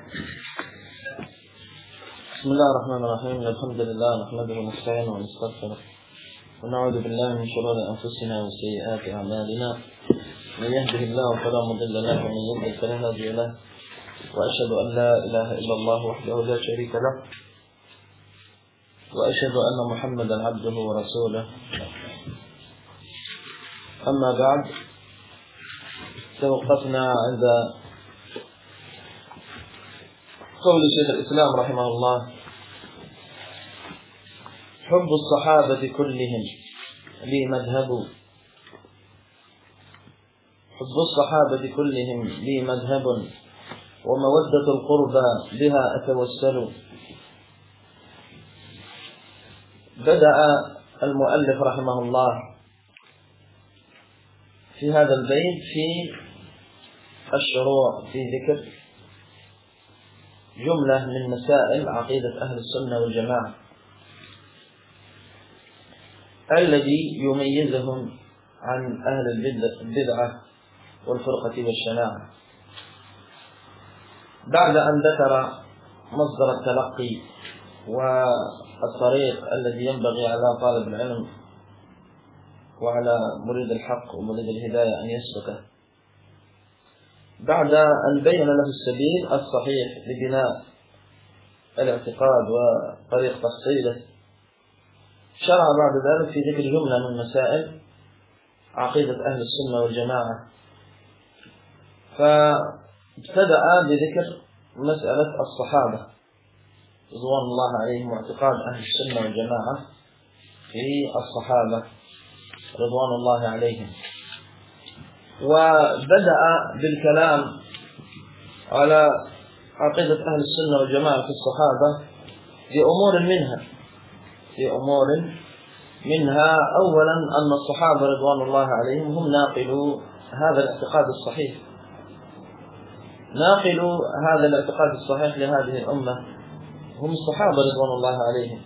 بسم الله الرحمن الرحيم. الحمد لله نحمده ونستعينه ونستغفره ونعوذ بالله من شرور أنفسنا وسيئات أعمالنا. من يهده الله فلا مضل له ومن يضلل فلا هادي له، وأشهد أن لا إله إلا الله وحده لا شريك له، وأشهد أن محمدا عبده ورسوله. أما بعد، توقفنا عند قول شيخ الإسلام رحمه الله: حب الصحابة كلهم لي مذهب، حب الصحابة كلهم لي مذهب، ومودة القربى بها أتوسل. بدأ المؤلف رحمه الله في هذا البيت في الشروع في ذكر جملة من مسائل عقيدة أهل السنة والجماعة الذي يميزهم عن أهل البدعة والفرقة والشناعة. بعد أن ذكر مصدر التلقي والطريق الذي ينبغي على طالب العلم وعلى مريد الحق ومريد الهداية أن يسلكه، بعد أن بين له السبيل الصحيح لبناء الاعتقاد وطريق تحصيله، شرع بعد ذلك في ذكر جملة من مسائل عقيدة أهل السنة والجماعة. فابتدأ بذكر مسألة الصحابة رضوان الله عليهم واعتقاد أهل السنة والجماعة في الصحابة رضوان الله عليهم، وبدأ بالكلام على عقيدة أهل السنة والجماعة في الصحابة بأمور منها أولا أن الصحابة رضوان الله عليهم هم ناقلوا هذا الاعتقاد الصحيح، ناقلوا هذا الاعتقاد الصحيح لهذه الأمة، هم الصحابة رضوان الله عليهم.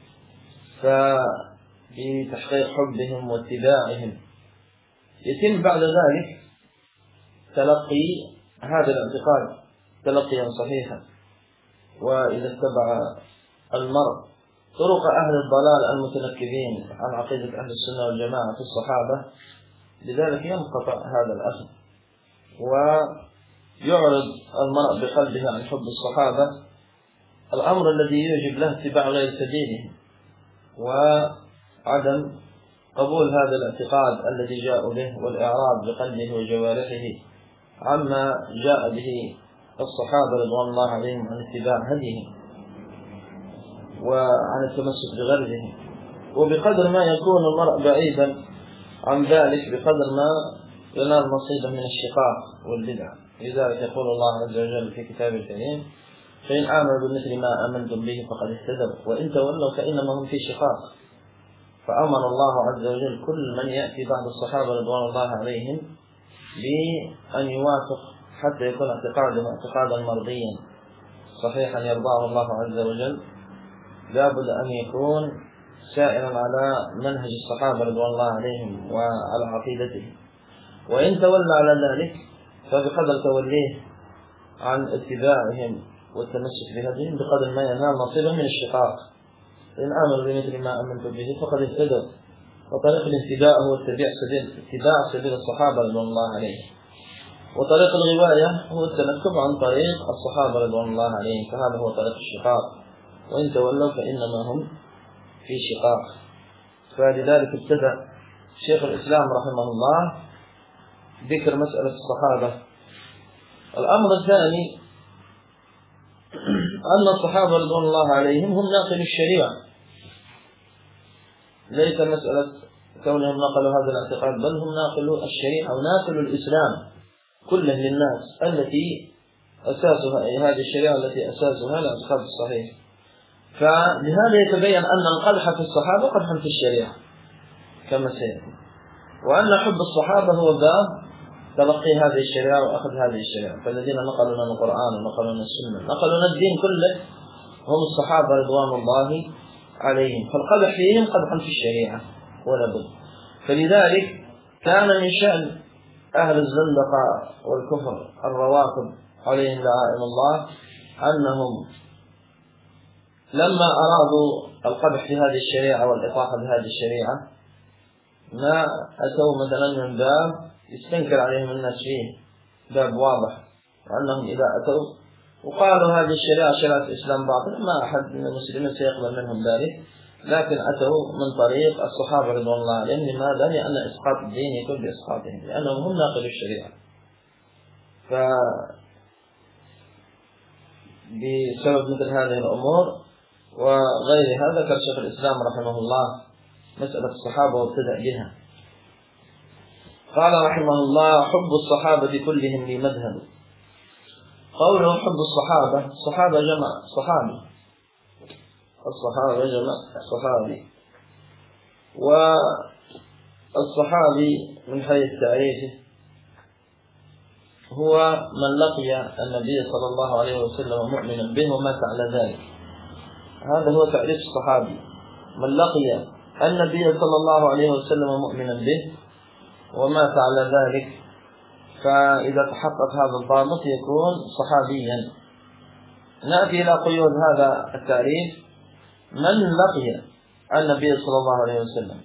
فبتحقيق حبهم واتباعهم يتم بعد ذلك تلقي هذا الاعتقاد تلقيا صحيحا. وإذا اتبع المرء طرق أهل الضلال المتنكبين عن عقيدة أهل السنة والجماعة في الصحابة، لذلك ينقطع هذا الأخذ ويعرض المرء بقلبه عن حب الصحابة، الأمر الذي يوجب له اتباع غير سبيلهم وعدم قبول هذا الاعتقاد الذي جاء به، والإعراض بقلبه وجوارحه عما جاء به الصحابة رضوان الله عليهم عن اتباع هديهم وعن التمسك بغرزهم. وبقدر ما يكون المرء بعيدا عن ذلك بقدر ما ينال نصيبا من الشقاق والبدع. لذلك يقول الله عز وجل في كتابه الكريم: فإن آمنوا بمثل ما آمنتم به فقد اهتدوا وإن تولوا فإنما هم في شقاق. فأمر الله عز وجل كل من يأتي بعد الصحابة رضوان الله عليهم بأن يوافق حتى يكون اعتقاده اعتقادا مرضيا صحيحا يرضاه الله عز وجل، لابد أن يكون سائرا على منهج الصحابة رضوان الله عليهم وعلى عقيدتهم. وإن تولى على ذلك فبقدر توليه عن اتباعهم والتمسك بهديهم بقدر ما ينال نصيبا من الشقاق. فإن آمنوا بمثل ما آمنتم به فقد اهتدوا. وطريق الاهتداء هو اتباع سبيل الصحابة رضوان الله عليهم، وطريق الغواية هو التنكب عن طريق الصحابة رضوان الله عليهم، فهذا هو طريق الشقاق. وإن تولوا فإنما هم في شقاق. فلذلك ابتدأ شيخ الإسلام رحمه الله ذكر مسألة الصحابة. الأمر الثاني أن الصحابة رضوان الله عليهم هم ناقل الشريعة، ليس مسألة كونهم نقلوا هذا الاعتقاد، بل هم ناقلوا الشريعة وناقلوا الإسلام كله للناس التي أساسها أي هذه الشريعة التي أساسها الاعتقاد الصحيح. فلهذا يتبين أن القدح في الصحابة قدح في الشريعة كما سيأتي، وأن حب الصحابة هو باب تلقي هذه الشريعة وأخذ هذه الشريعة. فالذين نقلوا لنا القرآن ونقلوا لنا السنة نقلوا لنا الدين كله هم الصحابة رضوان الله عليهم، فالقدح فيهم قدح في الشريعة ولا بد. فلذلك كان من شأن أهل الزندقة والكفر الروافض عليهم لعائن الله أنهم لما أرادوا القدح في هذه الشريعة والإطاحة بهذه الشريعة ما أتوا مثلا من باب يستنكر عليهم الناس فيه، باب واضح، وأنهم إذا أتوا وقالوا هذه الشريعة شريعة الإسلام باطل ما أحد من المسلمين سيقبل منهم ذلك، لكن أتوا من طريق الصحابة رضوان الله عليهم. لماذا؟ لأن إسقاط الدين يكون بإسقاطهم، لأنهم هم ناقلوا الشريعة. بسبب مثل هذه الأمور وغيرها ذكر شيخ الإسلام رحمه الله مسألة الصحابة وابتدأ بها. قال رحمه الله: حب الصحابة كلهم لي مذهب. قوله حب الصحابة، الصحابة جمع صحابي، الصحابة جمع صحابي، والصحابي من حيث تعريفه هو من لقي النبي صلى الله عليه وسلم مؤمنا به ومات على ذلك. هذا هو تعريف الصحابي، من لقي النبي صلى الله عليه وسلم مؤمنا به ومات على ذلك، فإذا تحقق هذا الضابط يكون صحابيا. نأتي إلى قيود هذا التعريف: من لقي النبي صلى الله عليه وسلم.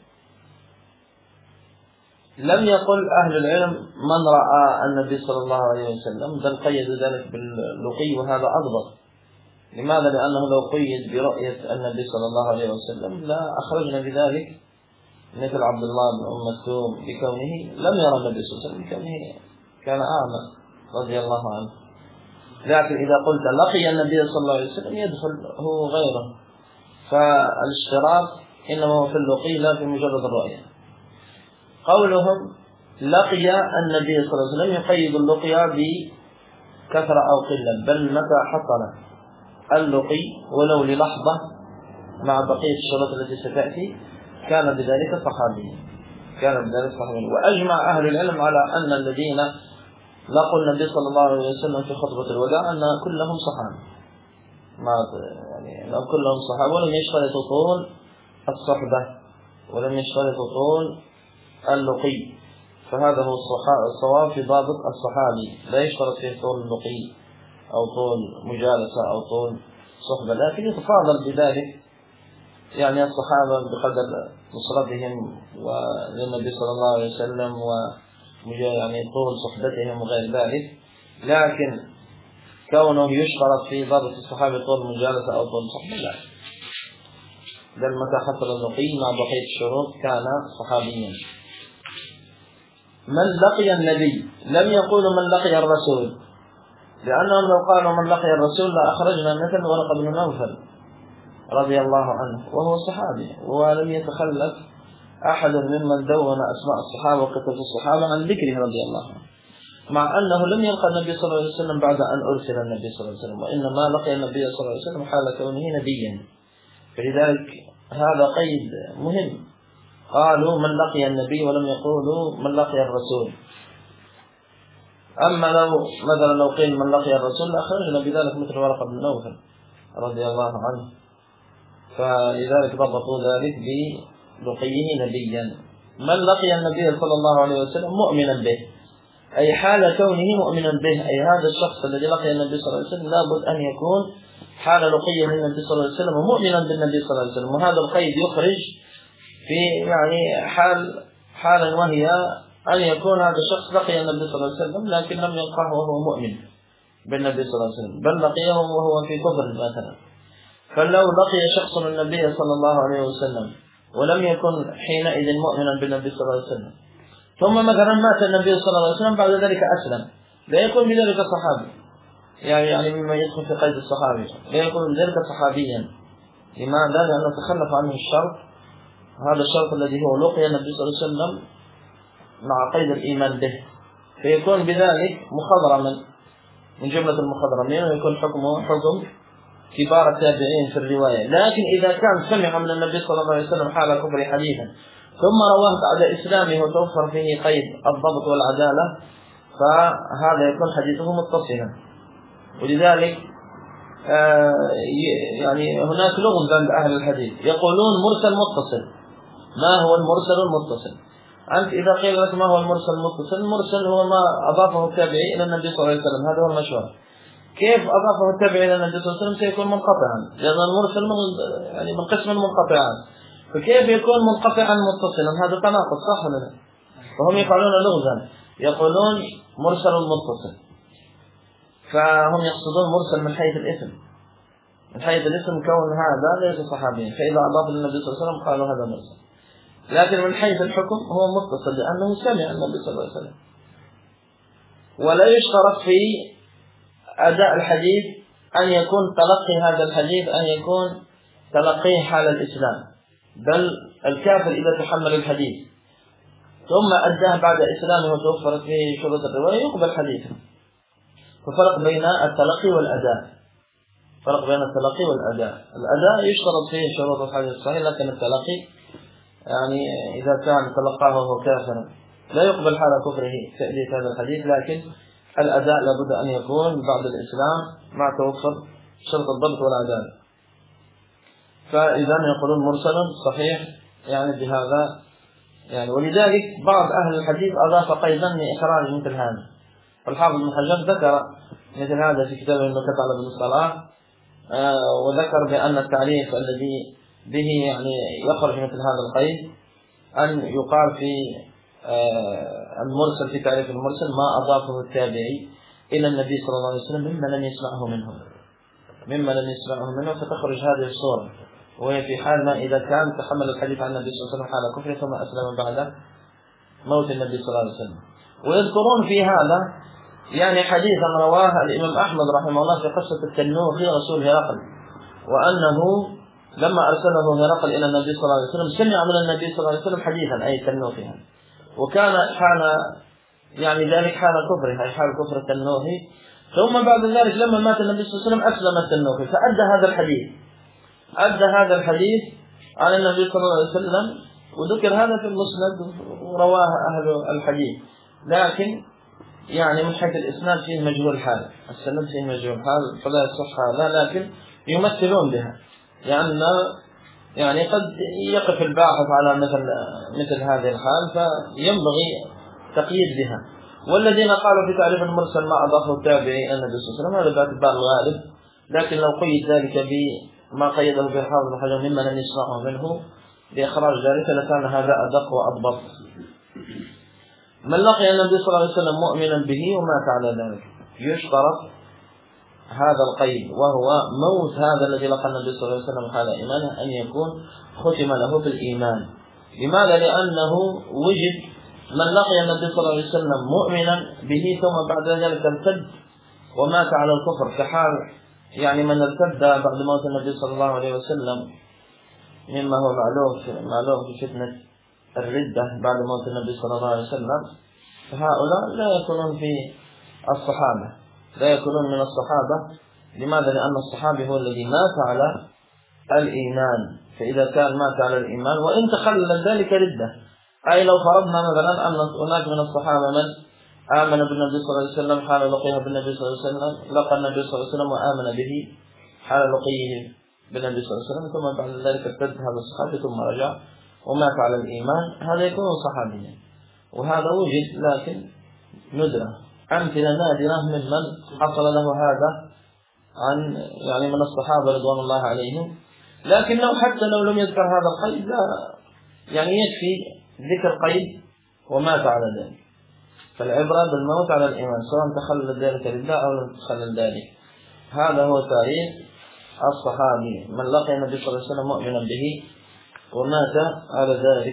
لم يقل أهل العلم من رأى النبي صلى الله عليه وسلم، بل قيد ذلك باللقي، وهذا أضبط. لماذا؟ لأنه لو قيد برؤية النبي صلى الله عليه وسلم لا أخرجنا بذلك مثل عبد الله بن أم مكتوم بكونه لم يرى النبي صلى الله عليه وسلم، بكونه كان أعمى رضي الله عنه. لكن إذا قلت لقي النبي صلى الله عليه وسلم يدخل هو غيره، فالاشتراط إنما هو في اللقي لا في مجرد الرؤية. قولهم لقي النبي صلى الله عليه وسلم يقيد اللقيا بكثرة أو قلة، بل متى حصل اللقي ولو للحظة مع بقية الشروط التي ستأتي كان بذلك صحابيا، كان بذلك صحابيا. وأجمع أهل العلم على أن الذين لقوا النبي صلى الله عليه وسلم في خطبة الوداع أن كلهم صحابة، يعني كلهم صحابة، ولم يشترطوا طول الصحبة ولم يشترطوا طول اللقي. فهذا هو الصواب في ضابط الصحابي، لا يشترط فيه طول اللقي أو طول مجالسة أو طول صحبة، لكن يتفاضل بذلك، يعني الصحابة بقدر نصرتهم وللنبي صلى الله عليه وسلم يعني طول صحبتهم وغير ذلك. لكن كونه يشترط في ضابط الصحابة طول مجالسة أو طول صحبة لا، بل متى حصل اللقي مع بقية الشروط كان صحابيا. من لقي النبي، لم يقولوا من لقي الرسول، لأنهم لو قالوا من لقي الرسول لأخرجنا مثل ورقة بن نوفل رضي الله عنه وهو صحابي، ولم يتخلف أحد ممن دون أسماء الصحابة وكتب الصحابة عن ذكره رضي الله عنه، مع أنه لم يلقى النبي صلى الله عليه وسلم بعد أن أرسل النبي صلى الله عليه وسلم، وإنما لقي النبي صلى الله عليه وسلم حال كونه نبيا. فلذلك هذا قيد مهم، قالوا من لقي النبي ولم يقولوا من لقي الرسول. أما لو قيل من لقي الرسول لأخرجنا بذلك مثل ورقة بن نوفل رضي الله عنه، فلذلك ضبطوا ذلك بلقيه نبيا. من لقي النبي صلى الله عليه وسلم مؤمنا به، أي حال كونه مؤمنا به، أي هذا الشخص الذي لقي النبي صلى الله عليه وسلم لابد أن يكون حال لقيه النبي صلى الله عليه وسلم مؤمنا بالنبي صلى الله عليه وسلم. وهذا القيد يخرج في يعني حالا، وهي أن يكون هذا الشخص لقي النبي صلى الله عليه وسلم لكن لم يلقاه وهو مؤمن بالنبي صلى الله عليه وسلم، بل لقيه وهو في كفر مثلا. فلو لقي شخص النبي صلى الله عليه وسلم ولم يكن حينئذ مؤمنا بالنبي صلى الله عليه وسلم، ثم مثلا مات النبي صلى الله عليه وسلم بعد ذلك أسلم، لا يكون بذلك صحابي، يعني مما يدخل في قيد الصحابي، لا يكون بذلك صحابيا. لماذا؟ لأنه تخلف عنه الشرط، هذا الشرط الذي هو لقي النبي صلى الله عليه وسلم مع قيد الإيمان به، فيكون بذلك مخضرما من جملة المخضرمين، ويكون حكمه حكم كبار التابعين في الرواية. لكن إذا كان سمع من النبي صلى الله عليه وسلم حال كفر حديثا ثم رواه بعد إسلامه وتوفر فيه قيد الضبط والعدالة، فهذا يكون حديثه متصلا. ولذلك يعني هناك لغز عند أهل الحديث يقولون مرسل متصل. ما هو المرسل المتصل؟ أنت إذا قيل لك ما هو المرسل المتصل، المرسل هو ما أضافه التابعي إلى النبي صلى الله عليه وسلم، هذا هو المشهور. كيف أضافه التابعي إلى النبي صلى الله عليه وسلم سيكون منقطعا، لأن المرسل من قسم المنقطعات، فكيف يكون منقطعا متصلا؟ هذا تناقض صح ولا لا؟ فهم يفعلون لغزا، يقولون مرسل متصل، فهم يقصدون مرسل من حيث الاسم، من حيث الاسم كون هذا ليس صحابيا، فإذا أضاف للنبي صلى الله عليه وسلم قالوا هذا مرسل. لكن من حيث الحكم هو متصل لأنه سمع النبي صلى الله عليه وسلم. ولا يشترط في أداء الحديث أن يكون تلقي هذا الحديث أن يكون تلقيه حال الإسلام، بل الكافر إذا تحمل الحديث ثم أداه بعد إسلامه وتوفرت فيه شروط الرواية يقبل حديثه. ففرق بين التلقي والأداء، فرق بين التلقي والأداء. الأداء يشترط فيه شروط الحديث الصحيح، لكن التلقي يعني إذا كان تلقاه وهو كافر لا يقبل حال كفره تأدية هذا الحديث، لكن الأداء لابد أن يكون بعد الإسلام مع توفر شرط الضبط والعدالة. فإذا يقولون مرسل صحيح يعني بهذا يعني. ولذلك بعض أهل الحديث أضاف قيدا لإخراج مثل هذا. الحافظ بن حجر ذكر مثل هذا في كتابه النكت على ابن الصلاح، وذكر بأن التعريف الذي به يعني يخرج مثل هذا القيد أن يقال في المرسل في تعريف المرسل ما أضافه التابعي إلى النبي صلى الله عليه وسلم مما لم يسمعه منه، فتخرج هذه الصورة، وهي في حال ما إذا كان تحمل الحديث عن النبي صلى الله عليه وسلم حال كفره ثم أسلم بعد موت النبي صلى الله عليه وسلم. ويذكرون في هذا يعني حديثا رواه الإمام أحمد رحمه الله في قصة التنوخي رسول هرقل، وأنه لما أرسله هرقل إلى النبي صلى الله عليه وسلم سمع من النبي صلى الله عليه وسلم حديثا أي التنوخي، وكان حال يعني ذلك حال كفره أي حال كفر التنوخي. ثم بعد ذلك لما مات النبي صلى الله عليه وسلم أسلم التنوخي فأدى هذا الحديث عن النبي صلى الله عليه وسلم، وذكر هذا في المسند ورواه أهل الحديث، لكن يعني من حيث الإسناد فيه مجهول الحال، السند فيه مجهول الحال فلا يصح هذا، لكن يمثلون بها لأن يعني قد يقف الباحث على مثل هذه الحال فينبغي تقييد بها. والذين قالوا في تعريف المرسل ما أضافه التابعي النبي صلى الله عليه وسلم هذا باعتبار الغالب، لكن لو قيد ذلك بما قيده به الحافظ بن حجر مما لم يسمعه منه بإخراج ذلك لكان هذا أدق وأضبط. من لقي النبي صلى الله عليه وسلم مؤمنا به ومات على ذلك يشترط هذا القيد، وهو موت هذا الذي لقى النبي صلى الله عليه وسلم حال إيمانه أن يكون ختم له بالإيمان. لماذا؟ لأنه وجد من لقي النبي صلى الله عليه وسلم مؤمنا به ثم بعد ذلك ارتد ومات على الكفر، كحال يعني من ارتد بعد موت النبي صلى الله عليه وسلم مما هو معلوم في فتنة الردة بعد موت النبي صلى الله عليه وسلم. فهؤلاء لا يكونون من الصحابة. لماذا؟ لأن الصحابي هو الذي مات على الإيمان، فإذا كان مات على الإيمان وإن تخلل ذلك ردة، أي لو فرضنا مثلا أن هناك من الصحابة من آمن بالنبي صلى الله عليه وسلم حال لقيه بالنبي صلى الله عليه وسلم، لقى النبي صلى الله عليه وسلم وآمن به حال لقيه بالنبي صلى الله عليه وسلم، ثم بعد ذلك ارتد هذا الصحابي ثم رجع ومات على الإيمان، هذا يكون صحابيا. وهذا وجد لكن ندرة، أمثلة نادرة ممن حصل له هذا عن يعني من الصحابة رضوان الله عليهم. لكنه حتى لو لم يذكر هذا القيد لا يعني يكفي ذكر قيد ومات على ذلك. فالعبرة بالموت على الإيمان سواء تخلل ذلك لله أو لم تخلل ذلك. هذا هو تاريخ الصحابي من لقي النبي صلى الله عليه وسلم مؤمنا به ومات على ذلك.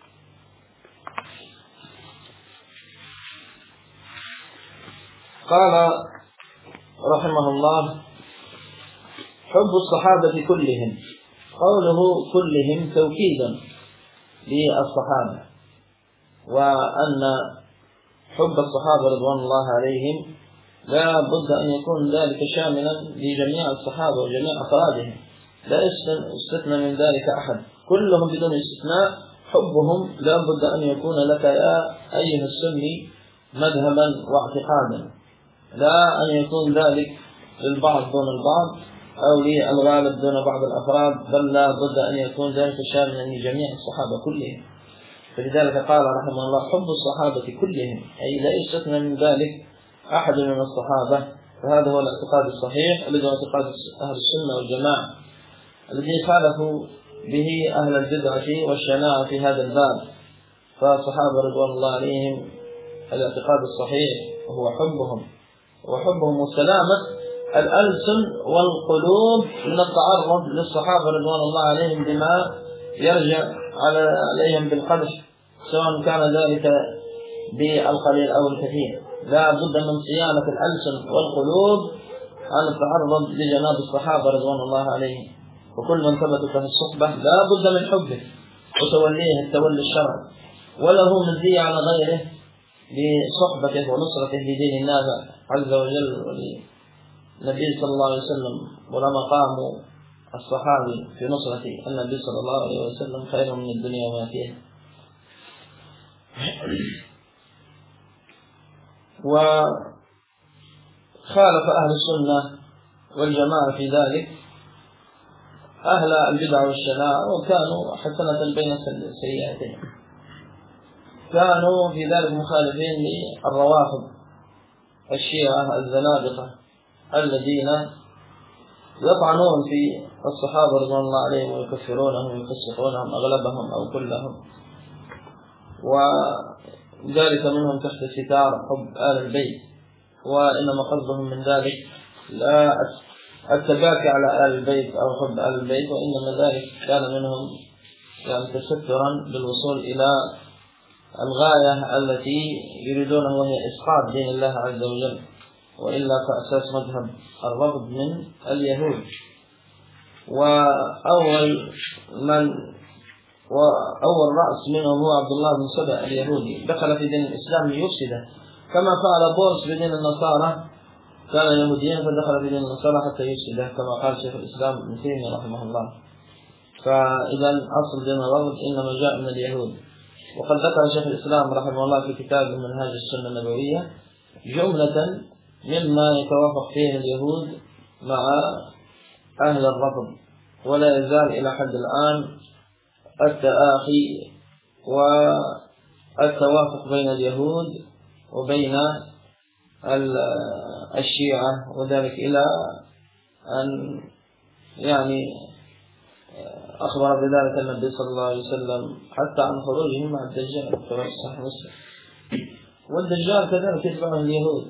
قال رحمه الله حب الصحابة كلهم، قوله كلهم توكيدا للصحابة، وأن حب الصحابة رضوان الله عليهم لا بد أن يكون ذلك شاملا لجميع الصحابة وجميع أفرادهم، لا يستثنى من ذلك أحد، كلهم بدون استثناء حبهم لا بد أن يكون لك يا أيها السني مذهبا واعتقادا، لا أن يكون ذلك للبعض دون البعض أو للغالب دون بعض الأفراد، بل لا بد أن يكون ذلك شاملا لجميع الصحابة كلهم. فلذلك قال رحمه الله حب الصحابة كلهم، أي لا يستثنى من ذلك أحد من الصحابة فهذا هو الاعتقاد الصحيح الذي هو اعتقاد أهل السنة والجماعة الذي خالفوا به أهل البدعة والشناعة في هذا الباب. فالصحابة رضوان الله عليهم الاعتقاد الصحيح هو حبهم وسلامة الألسن والقلوب من التعرض للصحابة رضوان الله عليهم بما يرجع عليهم بالقدح، سواء كان ذلك بالقليل أو الكثير. لا بد من صيانة الألسن والقلوب عن التعرض لجناب الصحابة رضوان الله عليهم. وكل من ثبت له الصحبة لا بد من حبه وتوليه التولي الشرعي، وله مزية على غيره بصحبته ونصرته لدين الله عز وجل وللنبي صلى الله عليه وسلم. ولما قاموا الصحابي في نصرة النبي صلى الله عليه وسلم خير من الدنيا وما فيها. وخالف أهل السنة والجماعة في ذلك أهل البدع والشناعة، وكانوا حسنة بين السيئتين. كانوا في ذلك مخالفين للروافض الشيعة الزنادقة الذين يطعنون في الصحابة رضوان الله عليهم ويكفرونهم ويفسقونهم أغلبهم أو كلهم، وذلك منهم تحت ستار حب آل البيت. وإنما قصدهم من ذلك لا التباكي على آل البيت أو حب آل البيت، وإنما ذلك كان منهم يعني تسترا بالوصول إلى الغاية التي يريدونها وهي إسقاط دين الله عز وجل، وإلا فأساس مذهب الرفض من اليهود. وأول رأس منهم هو عبد الله بن سبأ اليهودي، دخل في دين الإسلام ليفسده كما فعل بولس بدين النصارى، كان يهوديا فدخل في دين النصارى حتى يفسده كما قال شيخ الإسلام ابن تيمية رحمه الله. فإذا أصل دين الرفض إنما جاء من اليهود. وقد ذكر شيخ الإسلام رحمه الله في كتاب منهاج السنة النبوية جملة مما يتوافق فيه اليهود مع أهل الرفض، ولا يزال إلى حد الآن التآخي والتوافق بين اليهود وبين الشيعة، وذلك إلى أن يعني أخبر بذلك النبي صلى الله عليه وسلم حتى عن خروجهم مع الدجال كما في صحيح مسلم. والدجال كذلك يتبعه اليهود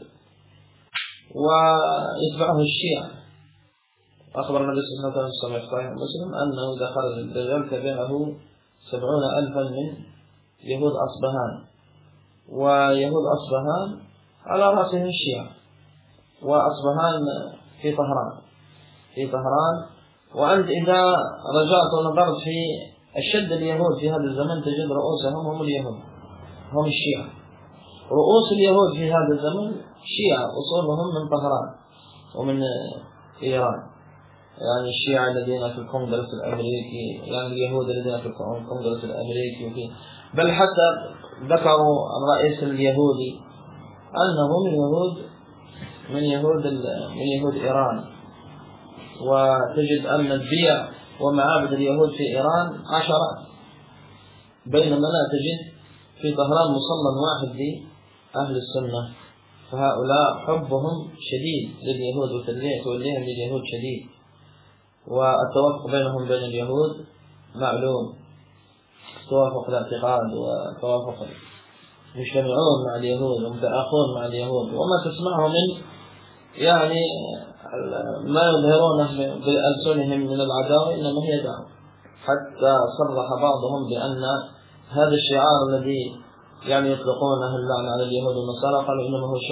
ويتبعه الشيعة. أخبر النبي صلى الله عليه وسلم في صحيح مسلم أنه إذا خرج الدجال تبعه 70,000 من يهود أصبهان، ويهود أصبهان على رأسهم الشيعة. وأصبهان في طهران. وأنت إذا رجعت ونظرت في أشد اليهود في هذا الزمن تجد رؤوسهم هم اليهود، هم الشيعة. رؤوس اليهود في هذا الزمن شيعة، أصولهم من طهران ومن إيران. يعني الشيعة الذين في الكونغرس الأمريكي، يعني اليهود الذين في الكونغرس الأمريكي بل حتى ذكروا الرئيس اليهودي أنه من يهود إيران. وتجد أن البيع ومعابد اليهود في إيران 10، بينما لا تجد في طهران مصلى واحد لأهل السنة. فهؤلاء حبهم شديد لليهود وتوليهم لليهود شديد، والتوافق بينهم بين اليهود معلوم، توافق الاعتقاد وتوافق مجتمعون مع اليهود ومتآخون مع اليهود. وما تسمعه من يعني ما يظهرونه بألسنهم من العداوة إنما هي دعوة، حتى صرح بعضهم بأن هذا الشعار الذي يعني يطلقونه اللعنة على اليهود والنصارى قالوا إنما هو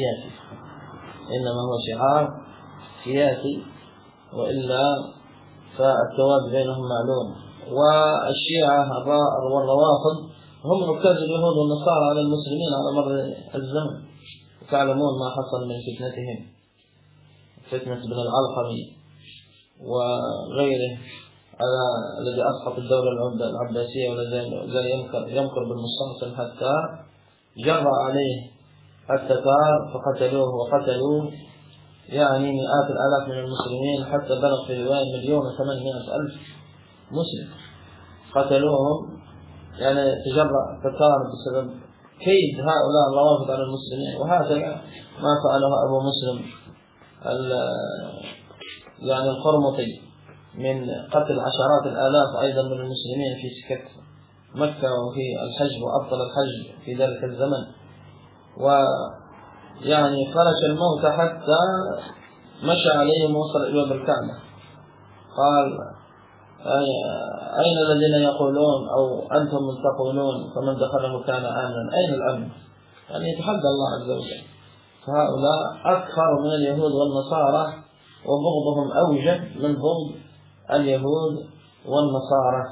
شعار سياسي، وإلا فالتواد بينهم معلوم. والشيعة والروافض هم ركاز اليهود والنصارى على المسلمين على مر الزمن. تعلمون ما حصل من فتنتهم، فتنة ابن العلقمي وغيره الذي أسقط الدولة العباسية والذي يمكر بالمستعصم حتى جرى عليه التتار فقتلوه، وقتلوا يعني مئات الآلاف من المسلمين، حتى بلغ في رواية 1,800,000 مسلم قتلوهم. يعني تجرأ التتار بسبب كيد هؤلاء الروافض على المسلمين. وهكذا ما فعله أبو مسلم يعني القرمطي من قتل عشرات الآلاف أيضا من المسلمين في سكة مكة وفي الحج، وأبطل الحج في ذلك الزمن، ويعني فرش الموت حتى مشى عليهم ووصل إلى باب الكعبة. قال: أين الذين يقولون أو أنتم من تقولون فمن دخله كان آمنا؟ أين الأمن؟ يعني يتحدى الله عز وجل. فهؤلاء أكثر من اليهود والنصارى، وبغضهم أوجه من بغض اليهود والنصارى.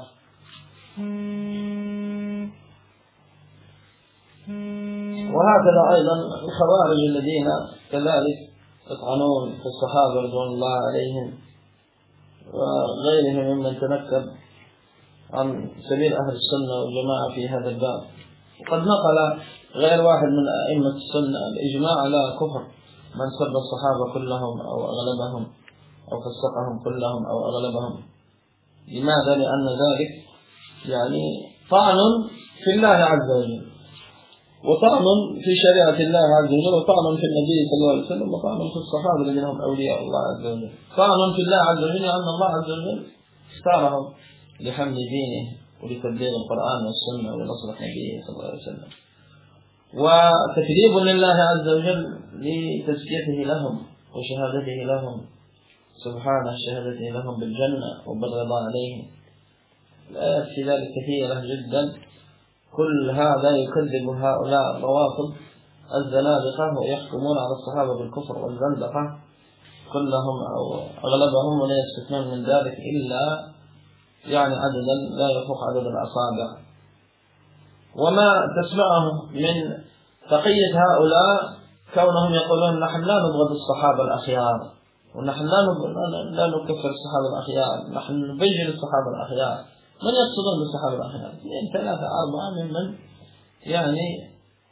وهكذا أيضا الخوارج الذين كذلك يطعنون في الصحابة رضوان الله عليهم وغيرهم ممن تنكب عن سبيل أهل السنة والجماعة في هذا الباب. وقد نقل غير واحد من أئمة السنة الإجماع على كفر من سب الصحابة كلهم أو أغلبهم أو فسقهم كلهم أو أغلبهم. لماذا؟ لأن ذلك يعني طعن في الله عز وجل، وطعن في شريعة الله عز وجل، وطعن في النبي صلى الله عليه وسلم، وطعن في الصحابة الذين هم أولياء الله عز وجل. طعن في الله عز وجل لأن الله عز وجل اختارهم لحمل دينه ولتبليغ القرآن والسنة ولنصرة نبيه صلى الله عليه وسلم، وتكذيب لله عز وجل لتزكيته لهم وشهادته لهم سبحانه، شهادته لهم بالجنة وبالرضا عليهم. الآيات في ذلك كثيرة جدا. كل هذا يكذب هؤلاء الروافض الزنادقة ويحكمون على الصحابة بالكفر والزندقة كلهم أو أغلبهم، ولا يستثنون من ذلك إلا يعني عددا لا يفوق عدد الأصابع. وما تسمعه من تقية هؤلاء كونهم يقولون: نحن لا نبغض الصحابة الأخيار، ونحن لا نكفر الصحابة الأخيار، نحن نبجل الصحابة الأخيار. من يقصدون بالصحابة الأخيار؟ 2 3 4 ممن يعني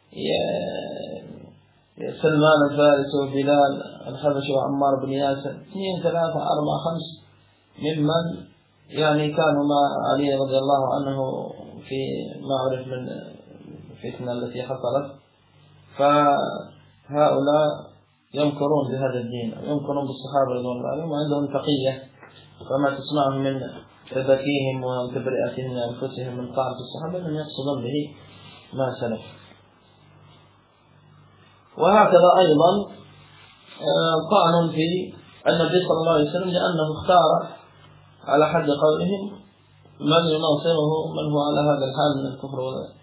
سلمان الفارسي وبلال الحبشي وعمار بن ياسر، 2 3 4 5 ممن يعني كانوا مع علي رضي الله عنه في ما عرف من الفتنة التي حصلت. فهؤلاء يمكرون بهذا الدين، يمكرون بالصحابة رضي الله عنهم، وعندهم تقية. فما تسمعهم من تبكيهم وتبرئتهم لأنفسهم من طعن في الصحابة لم يقصدون به ما سلف. وهكذا أيضا طعن في النبي صلى الله عليه وسلم لأنه اختار على حد قولهم من يناصره، من هو على هذا الحال من الكفر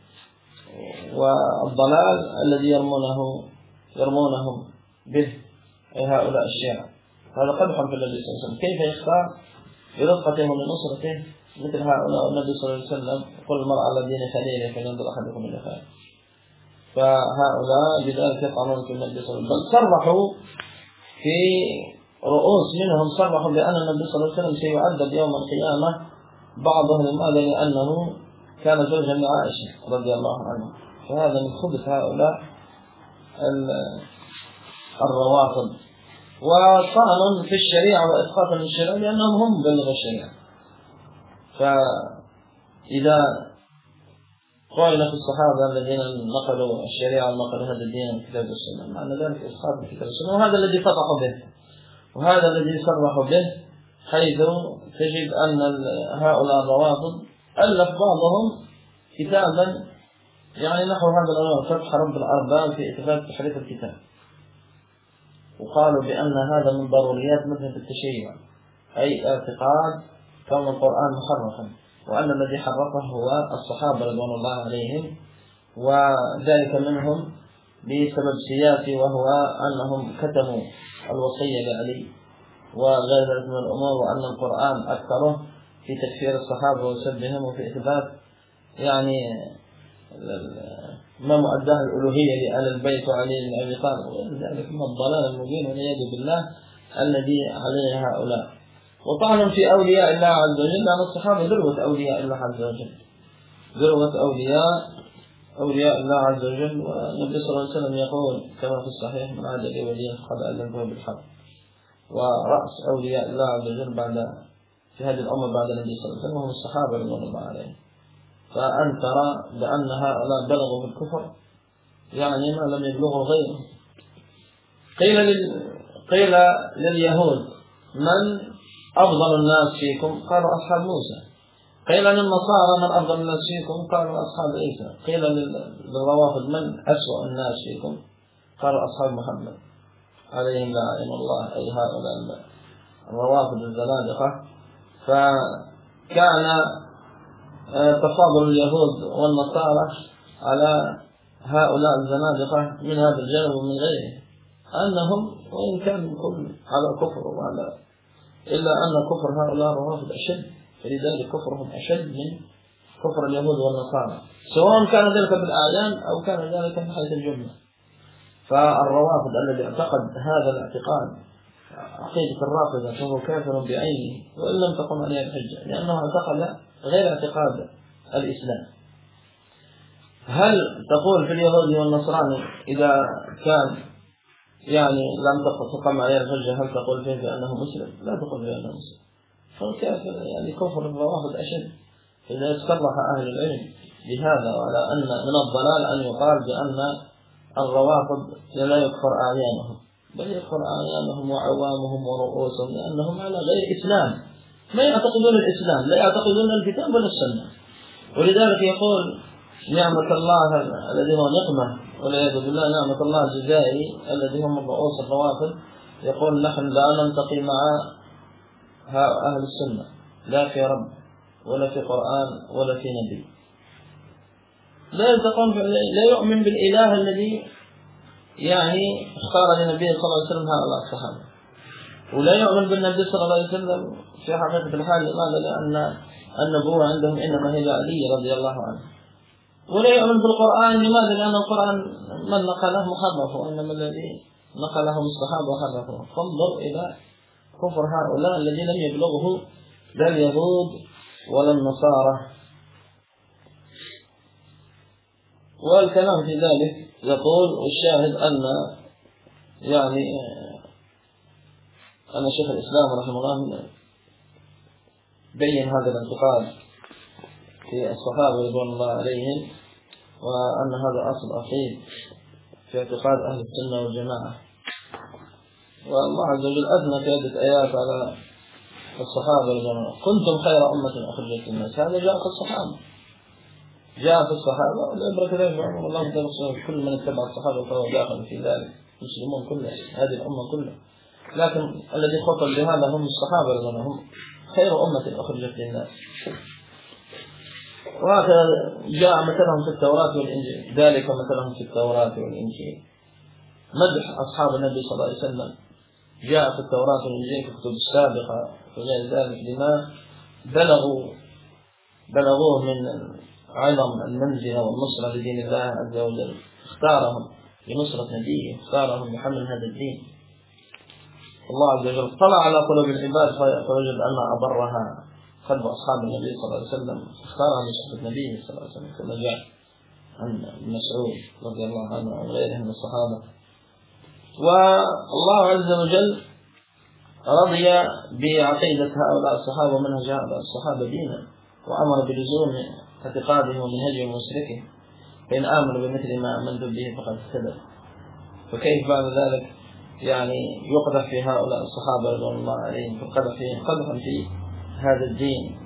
والضلال الذي يرمونهم به، أي هؤلاء الشيعة. هذا قدح في النبي صلى الله عليه وسلم. كيف يختار برفقته ونصرته مثل هؤلاء؟ النبي صلى الله عليه وسلم يقول: المرء على دين خليله فلينظر أحدكم إلى خيره. فهؤلاء بذلك يطعنون في النبي صلى الله عليه وسلم، بل صرحوا في رؤوس منهم صرحوا بأن النبي صلى الله عليه وسلم سيعذب يوم القيامة. بعضهم لماذا؟ لأنه كان زوجا لعائشة رضي الله عنها. فهذا من خبث هؤلاء الروافض. وطعن في الشريعة وإسقاط من الشريعة لأنهم هم بلغوا الشريعة. فإذا قائل في الصحابة الذين نقلوا الشريعة ونقلوا هذا الدين من الكتاب والسنة، معنى ذلك إسقاط الكتاب والسنة. وهذا الذي فتحوا به، وهذا الذي صرحوا به، حيث تجد أن هؤلاء الروافض ألف بعضهم كتابا يعني نحو هذا العنوان: فتح رب الأرباب في إثبات تحريف الكتاب. وقالوا بأن هذا من ضروريات مذهب التشيع، أي اعتقاد كون القرآن محرفا، وأن الذي حرفه هو الصحابة رضوان الله عليهم، وذلك منهم بسبب سياسي، وهو أنهم كتموا الوصية لعلي وغير ذلك من الأمور، وأن القرآن أكثره في تكفير الصحابة وسبهم وفي إثبات يعني ما مؤداه الألوهية لآل البيت وعلي بن أبي طالب، وذلك من الضلال المبين والعياذ بالله الذي عليه هؤلاء. وطعن في أولياء الله عز وجل، لأن الصحابة ذروة أولياء الله عز وجل، ذروة أولياء الله عز وجل. والنبي صلى الله عليه وسلم يقول كما في الصحيح: من عاد لي وليا فقد أذنته بالحق. ورأس أولياء الله عز وجل في هذه الأمة بعد النبي صلى الله عليه وسلم هم الصحابة رضوان الله عليهم. فأن ترى بأن هؤلاء بلغوا في الكفر يعني ما لم يبلغوا غيره. قيل لليهود من أفضل الناس فيكم؟ قالوا أصحاب موسى. قيل للنصارى من أفضل الناس فيكم؟ قالوا أصحاب عيسى. قيل للروافض من أسوأ الناس فيكم؟ قالوا أصحاب محمد عليهم لعنة الله، أي هؤلاء الروافض الزنادقة. فكان تفاضل اليهود والنصارى على هؤلاء الزنادقة من هذا الجانب ومن غيره، أنهم وإن كان كل على كفر إلا أن كفر هؤلاء الروافض أشد، فلذلك كفرهم أشد من كفر اليهود والنصارى، سواء كان ذلك بالأعيان أو كان ذلك من حيث الجملة. فالروافض الذي اعتقد هذا الاعتقاد عقيدة الرافضة فهو كافر بعينه وإن لم تقم عليه الحجة، لأنه اعتقد غير اعتقاد الإسلام. هل تقول في اليهود والنصراني إذا كان يعني لم تقم عليه الحجة هل تقول فيه بأنه مسلم؟ لا تقول بأنه مسلم، فالكافر يعني كفر الروافض أشد. إذا استرح أهل العلم بهذا، وعلى أن من الضلال أن يقال بأن الروافض لا يكفر أعيانهم، بل يكفر أعيانهم وعوامهم ورؤوسهم، لأنهم على غير إسلام، ما يعتقدون الإسلام، لا يعتقدون الكتاب ولا السنة. ولذلك يقول نعمة الله الذي هو نقمة والعياذ بالله، نعمة الله الجزائي الذي هم رؤوس الروافض، يقول نحن لا نلتقي مع أهل السنة لا في رب ولا في قرآن ولا في نبي، لا يلتقون، لا يؤمن بالإله الذي يعني اختار لنبيه صلى الله عليه وسلم هؤلاء الصحابة، ولا يؤمن بالنبي صلى الله عليه وسلم في حقيقة الحال. لماذا؟ لأن النبوة عندهم إنما هي علي رضي الله عنه. ولا يؤمن بالقرآن. لماذا؟ لأن القرآن من نقله محرف، وإنما الذي نقلهم الصحابة وحرفوه. فانظر إلى كفر هؤلاء الذي لم يبلغه لا اليهود ولا النصارى. والكلام في ذلك يقول والشاهد أن يعني أن شيخ الإسلام رحمه الله بين هذا الاعتقاد في الصحابة رضوان الله عليهم، وأن هذا أصل أصيل في اعتقاد أهل السنة والجماعة. والله عز وجل أثنى في عدة آيات على الصحابة رضوان الله: كنتم خير أمة أخرجت للناس. هذا جاء في الصحابة، جاء في الصحابة، والعبرة كذلك بعمر الله تعالى كل من اتبع الصحابة فهو داخل في ذلك، المسلمون كلهم، هذه الأمة كلها. لكن الذي خطر بهذا هم الصحابة رضوان الله، هم خير أمة أخرجت للناس. وهكذا جاء مثلهم في التوراة والإنجيل، ذلك مثلهم في التوراة والإنجيل مدح أصحاب النبي صلى الله عليه وسلم، جاء في التوراة والإنجيل في الكتب السابقة وغير ذلك لما بلغوه من عظم المنزلة والنصرة لدين الله عز وجل. اختارهم لنصرة نبيه، اختارهم لحمل هذا الدين. الله عز وجل اطلع على قلوب العباد فوجد أن أبرها قلب أصحاب النبي صلى الله عليه وسلم، اختارها لصحبة النبي صلى الله عليه وسلم، كما جاء عن مسعود رضي الله عنه وعن غيره من الصحابة. والله عز وجل رضي بعقيدة هؤلاء الصحابة ومنهج هؤلاء الصحابة دينا، وأمر بلزوم اعتقادهم ومنهجهم وسلوكهم، فإن آمنوا بمثل ما آمنتم به فقد اهتدوا. فكيف بعد ذلك يعني يقدح في هؤلاء الصحابة رضوان الله عليهم، فقدح فيهم قدحا في هذا الدين.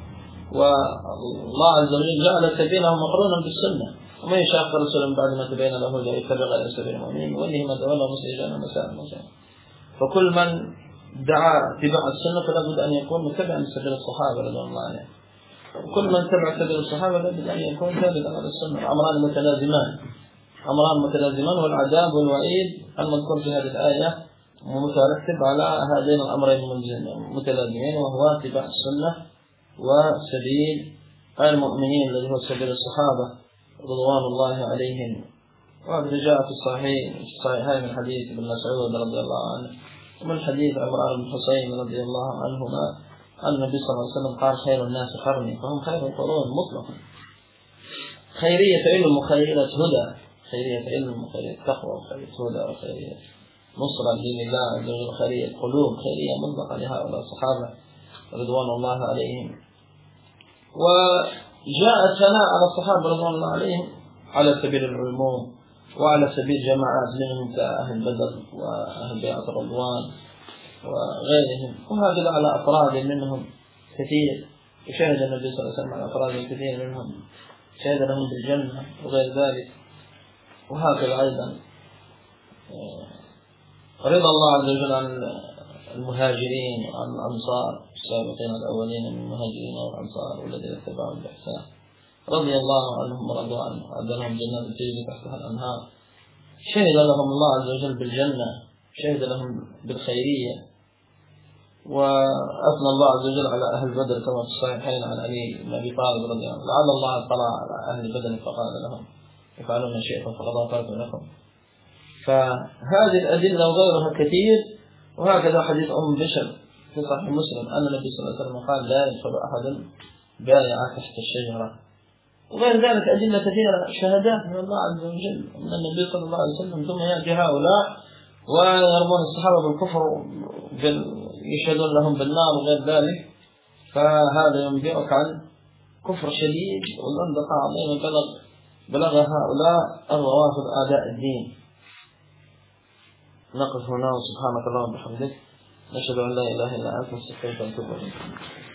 والله عز وجل جعل سبيلهم مقرونا بالسنة، ومن يشاق رسولا بعد ما تبين له الهدى ويتبع غير سبيل المؤمنين وله ما تولى ومصير جهنم وساءت. فكل من دعا اتباع السنة فلا بد أن يكون متبعا لسبيل الصحابة رضوان الله عليهم، وكل من تبع سبيل الصحابة لا بد أن يكون ثابتا على السنة. أمران متلازمان، والعذاب والوعيد المذكور في هذه الآية مترتب على هذين الأمرين المتلازمين، وهو اتباع السنة وسبيل المؤمنين الذي هو سبيل الصحابة رضوان الله عليهم. وهذا جاء في الصحيحين من حديث ابن مسعود رضي الله عنه ومن حديث عمران بن حسين رضي الله عنهما أن النبي صلى الله عليه وسلم قال: خير الناس قرني، فهم خير القرون مطلقا. خيرية علم وخيرية هدى، خيرية علم وخيرية تقوى وخيرية هدى وخيرية نصرة لدين الله عز وجل، خيرية قلوب، خيرية مطلقة لهؤلاء الصحابة رضوان الله عليهم. وجاء الثناء على الصحابة رضوان الله عليهم على سبيل العموم، وعلى سبيل جماعات منهم كأهل بدر وأهل بيعة الرضوان وغيرهم، وهكذا على أفراد منهم كثير، وشهد النبي صلى الله عليه وسلم على أفراد كثير منهم شهد لهم بالجنة وغير ذلك. وهكذا أيضا رضا الله عز وجل عن المهاجرين وعن الأنصار السابقين الأولين من المهاجرين والأنصار والذين اتبعوا بإحسان رضي الله عنهم ورضوا عنه وأعد لهم جنات تجري تحتها الأنهار. شهد لهم الله عز وجل بالجنة، شهد لهم بالخيرية. وأثنى الله عز وجل على أهل بدر كما في الصحيحين عن علي بن أبي طالب رضي الله عنه: لعل الله اطلع على أهل بدر فقال لهم افعلوا ما شئتم فقد غفرت لكم. فهذه الأدلة وغيرها كثير. وهكذا حديث أم بشر في صحيح مسلم أن النبي صلى الله عليه وسلم قال: لا يدخل أحد بايع تحت الشجرة. وغير ذلك أدلة كثيرة شهادات من الله عز وجل من النبي صلى الله عليه وسلم. ثم يأتي هؤلاء ويرمون الصحابة بالكفر يشهدون لهم بالنار وغير ذلك، فهذا ينبئك عن كفر شديد والزندقة عظيمة بلغ هؤلاء الروافض أعداء الدين. نقف هنا، وسبحانك اللهم وبحمدك نشهد أن لا إله إلا أنت نستغفرك ونتوب إليك.